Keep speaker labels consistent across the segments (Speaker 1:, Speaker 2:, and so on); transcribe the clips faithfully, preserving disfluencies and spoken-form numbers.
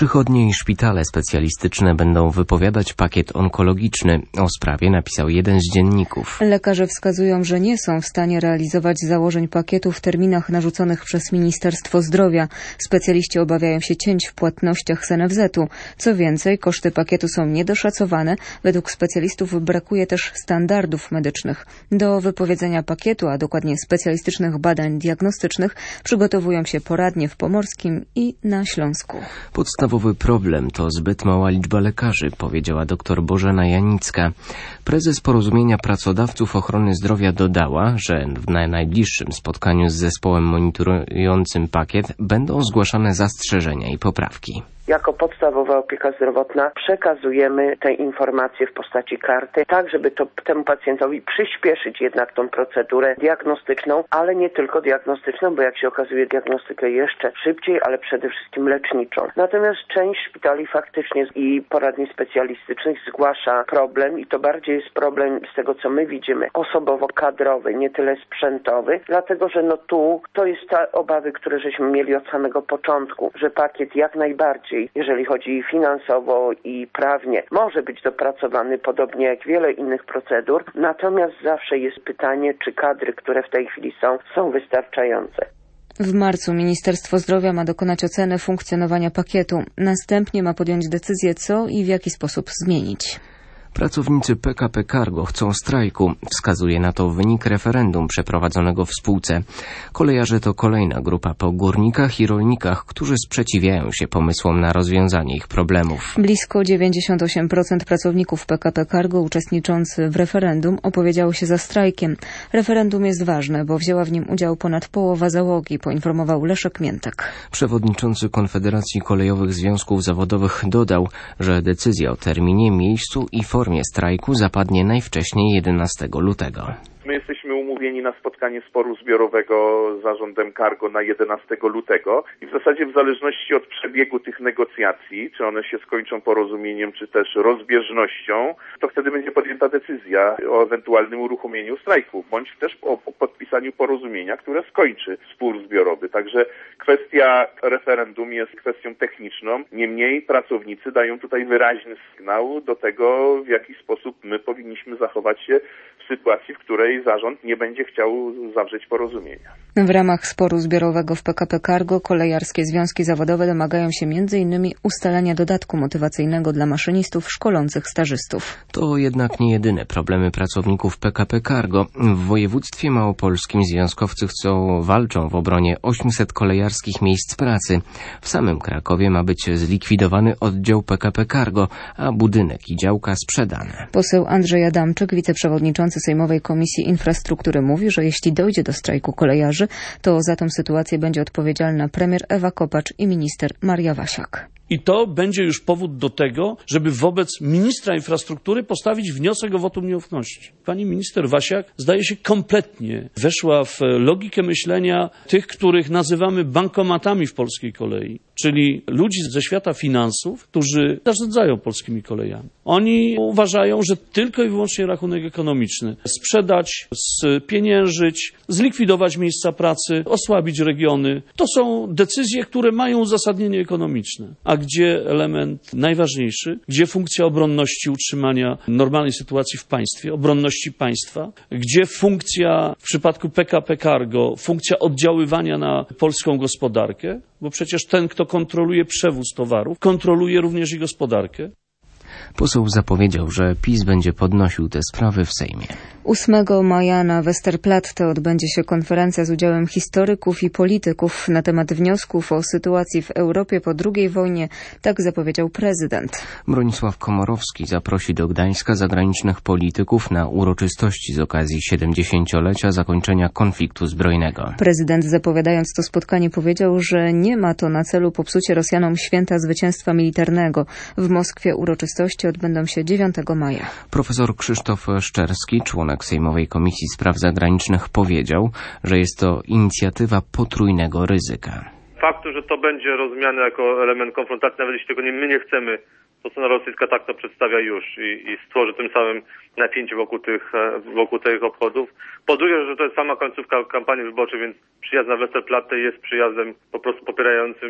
Speaker 1: Przychodnie i szpitale specjalistyczne będą wypowiadać pakiet onkologiczny. O sprawie napisał jeden z dzienników.
Speaker 2: Lekarze wskazują, że nie są w stanie realizować założeń pakietu w terminach narzuconych przez Ministerstwo Zdrowia. Specjaliści obawiają się cięć w płatnościach z en ef zetu. Co więcej, koszty pakietu są niedoszacowane. Według specjalistów brakuje też standardów medycznych. Do wypowiedzenia pakietu, a dokładnie specjalistycznych badań diagnostycznych, przygotowują się poradnie w Pomorskim i na Śląsku.
Speaker 1: Podstawowy problem to zbyt mała liczba lekarzy, powiedziała dr Bożena Janicka. Prezes Porozumienia Pracodawców Ochrony Zdrowia dodała, że na najbliższym spotkaniu z zespołem monitorującym pakiet będą zgłaszane zastrzeżenia i poprawki.
Speaker 3: Jako podstawowa opieka zdrowotna przekazujemy te informacje w postaci karty, tak żeby to temu pacjentowi przyspieszyć jednak tą procedurę diagnostyczną, ale nie tylko diagnostyczną, bo jak się okazuje diagnostykę jeszcze szybciej, ale przede wszystkim leczniczą. Natomiast część szpitali faktycznie i poradni specjalistycznych zgłasza problem i to bardziej jest problem z tego, co my widzimy, osobowo-kadrowy, nie tyle sprzętowy, dlatego że no tu to jest ta obawy, które żeśmy mieli od samego początku, że pakiet jak najbardziej, jeżeli chodzi finansowo i prawnie, może być dopracowany podobnie jak wiele innych procedur, natomiast zawsze jest pytanie, czy kadry, które w tej chwili są, są wystarczające.
Speaker 2: W marcu Ministerstwo Zdrowia ma dokonać oceny funkcjonowania pakietu. Następnie ma podjąć decyzję, co i w jaki sposób zmienić.
Speaker 1: Pracownicy P K P Cargo chcą strajku. Wskazuje na to wynik referendum przeprowadzonego w spółce. Kolejarze to kolejna grupa po górnikach i rolnikach, którzy sprzeciwiają się pomysłom na rozwiązanie ich problemów.
Speaker 2: Blisko dziewięćdziesiąt osiem procent pracowników P K P Cargo uczestniczących w referendum opowiedziało się za strajkiem. Referendum jest ważne, bo wzięła w nim udział ponad połowa załogi, poinformował Leszek Miętak.
Speaker 1: Przewodniczący Konfederacji Kolejowych Związków Zawodowych dodał, że decyzja o terminie, miejscu i formie formie strajku zapadnie najwcześniej jedenastego lutego.
Speaker 4: My jesteśmy umówieni na spotkanie sporu zbiorowego z zarządem Cargo na jedenastego lutego i w zasadzie w zależności od przebiegu tych negocjacji, czy one się skończą porozumieniem, czy też rozbieżnością, to wtedy będzie podjęta decyzja o ewentualnym uruchomieniu strajku, bądź też o podpisaniu porozumienia, które skończy spór zbiorowy. Także kwestia referendum jest kwestią techniczną, niemniej pracownicy dają tutaj wyraźny sygnał do tego, w jaki sposób my powinniśmy zachować się w sytuacji, w której zarząd nie będzie chciał zawrzeć porozumienia.
Speaker 2: W ramach sporu zbiorowego w P K P Cargo kolejarskie związki zawodowe domagają się między innymi ustalenia dodatku motywacyjnego dla maszynistów szkolących stażystów.
Speaker 1: To jednak nie jedyne problemy pracowników P K P Cargo. W województwie małopolskim związkowcy chcą, walczą w obronie osiemset kolejarskich miejsc pracy. W samym Krakowie ma być zlikwidowany oddział P K P Cargo, a budynek i działka sprzedane.
Speaker 2: Poseł Andrzej Adamczyk, wiceprzewodniczący Sejmowej Komisji Infrastruktury, mówi, że jeśli dojdzie do strajku kolejarzy, to za tę sytuację będzie odpowiedzialna premier Ewa Kopacz i minister Maria Wasiak.
Speaker 5: I to będzie już powód do tego, żeby wobec ministra infrastruktury postawić wniosek o wotum nieufności. Pani minister Wasiak, zdaje się, kompletnie weszła w logikę myślenia tych, których nazywamy bankomatami w polskiej kolei, czyli ludzi ze świata finansów, którzy zarządzają polskimi kolejami. Oni uważają, że tylko i wyłącznie rachunek ekonomiczny. Sprzedać, spieniężyć, zlikwidować miejsca pracy, osłabić regiony. To są decyzje, które mają uzasadnienie ekonomiczne. A gdzie element najważniejszy, gdzie funkcja obronności utrzymania normalnej sytuacji w państwie, obronności państwa, gdzie funkcja w przypadku P K P Cargo, funkcja oddziaływania na polską gospodarkę, bo przecież ten, kto kontroluje przewóz towarów, kontroluje również i gospodarkę.
Speaker 1: Poseł zapowiedział, że PiS będzie podnosił te sprawy w Sejmie.
Speaker 2: ósmego maja na Westerplatte odbędzie się konferencja z udziałem historyków i polityków na temat wniosków o sytuacji w Europie po drugiej wojnie, tak zapowiedział prezydent.
Speaker 1: Bronisław Komorowski zaprosi do Gdańska zagranicznych polityków na uroczystości z okazji siedemdziesięciolecia zakończenia konfliktu zbrojnego.
Speaker 2: Prezydent, zapowiadając to spotkanie, powiedział, że nie ma to na celu popsucie Rosjanom święta zwycięstwa militarnego. W Moskwie uroczystości odbędą się dziewiątego maja.
Speaker 1: Profesor Krzysztof Szczerski, członek Sejmowej Komisji Spraw Zagranicznych, powiedział, że jest to inicjatywa potrójnego ryzyka.
Speaker 6: Faktu, że to będzie rozumiane jako element konfrontacji, nawet jeśli tego nie, my nie chcemy, to strona rosyjska tak to przedstawia już i, i stworzy tym samym napięcie wokół tych, wokół tych obchodów. Po drugie, że to jest sama końcówka kampanii wyborczej, więc przyjazd na Westerplatte jest przyjazdem po prostu popierającym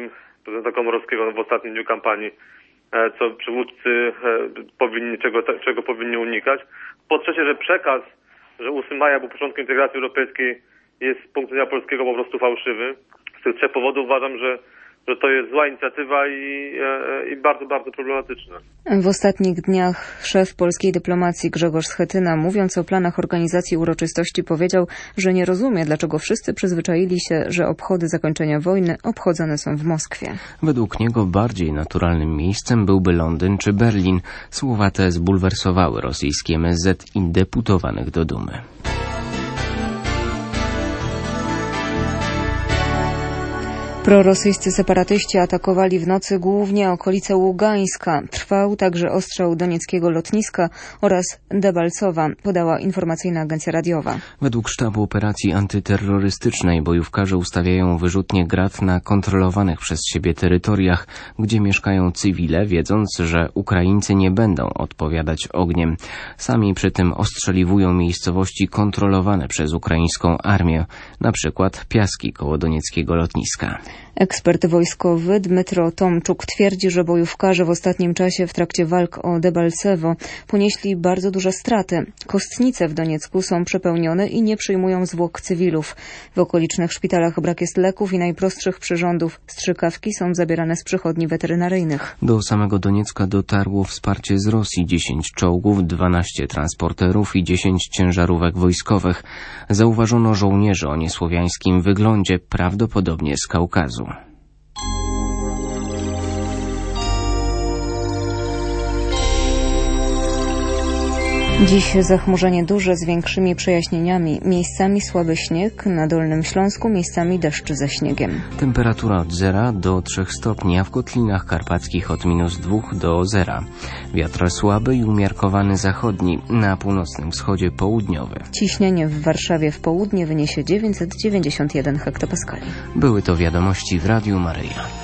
Speaker 6: prezydenta Komorowskiego w ostatnim dniu kampanii, co przywódcy powinni, czego, czego powinni unikać. Po trzecie, że przekaz, że ósmego maja był początkiem integracji europejskiej, jest z punktu widzenia polskiego po prostu fałszywy. Z tych trzech powodów uważam, że że to jest zła inicjatywa i, i bardzo, bardzo problematyczna.
Speaker 2: W ostatnich dniach szef polskiej dyplomacji Grzegorz Schetyna, mówiąc o planach organizacji uroczystości, powiedział, że nie rozumie, dlaczego wszyscy przyzwyczaili się, że obchody zakończenia wojny obchodzone są w Moskwie.
Speaker 1: Według niego bardziej naturalnym miejscem byłby Londyn czy Berlin. Słowa te zbulwersowały rosyjskie M S Z i deputowanych do Dumy.
Speaker 2: Prorosyjscy separatyści atakowali w nocy głównie okolice Ługańska. Trwał także ostrzał donieckiego lotniska oraz Debalcowa, podała informacyjna agencja radiowa.
Speaker 1: Według sztabu operacji antyterrorystycznej bojówkarze ustawiają wyrzutnie grat na kontrolowanych przez siebie terytoriach, gdzie mieszkają cywile, wiedząc, że Ukraińcy nie będą odpowiadać ogniem. Sami przy tym ostrzeliwują miejscowości kontrolowane przez ukraińską armię, na przykład Piaski koło donieckiego lotniska.
Speaker 2: Ekspert wojskowy Dmytro Tomczuk twierdzi, że bojówkarze w ostatnim czasie w trakcie walk o Debalcewo ponieśli bardzo duże straty. Kostnice w Doniecku są przepełnione i nie przyjmują zwłok cywilów. W okolicznych szpitalach brak jest leków i najprostszych przyrządów. Strzykawki są zabierane z przychodni weterynaryjnych.
Speaker 1: Do samego Doniecka dotarło wsparcie z Rosji: dziesięć czołgów, dwanaście transporterów i dziesięć ciężarówek wojskowych. Zauważono żołnierzy o niesłowiańskim wyglądzie, prawdopodobnie z Kaukazu.
Speaker 2: Dziś zachmurzenie duże z większymi przejaśnieniami. Miejscami słaby śnieg, na Dolnym Śląsku miejscami deszcz ze śniegiem.
Speaker 1: Temperatura od zera do trzech stopni, a w kotlinach karpackich od minus dwóch do zera. Wiatr słaby i umiarkowany zachodni, na północnym wschodzie południowy.
Speaker 2: Ciśnienie w Warszawie w południe wyniesie dziewięćset dziewięćdziesiąt jeden hektopaskali.
Speaker 1: Były to wiadomości w Radiu Maryja.